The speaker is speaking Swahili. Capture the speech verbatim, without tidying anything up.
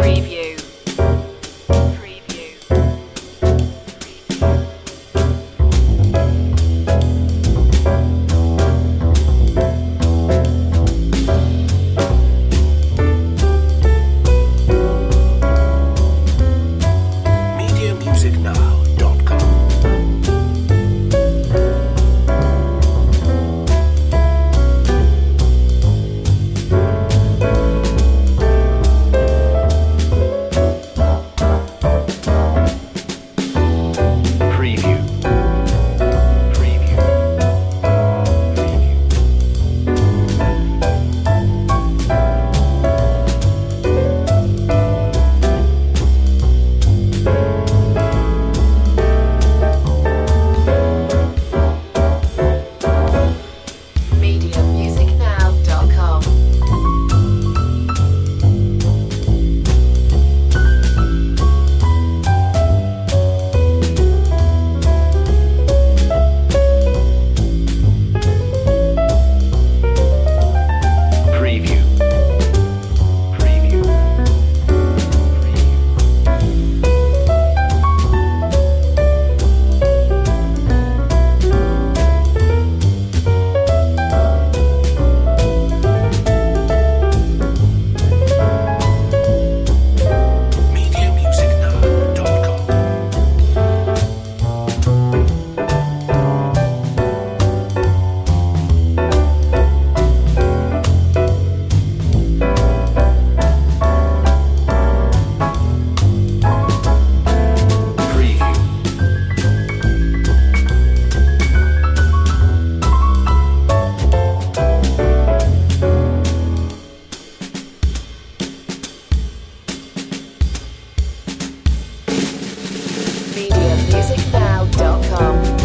Preview. Preview. media music now dot com. Preview. Preview. media music now dot com. Preview. Preview. media music now dot com. Preview. media music now dot com.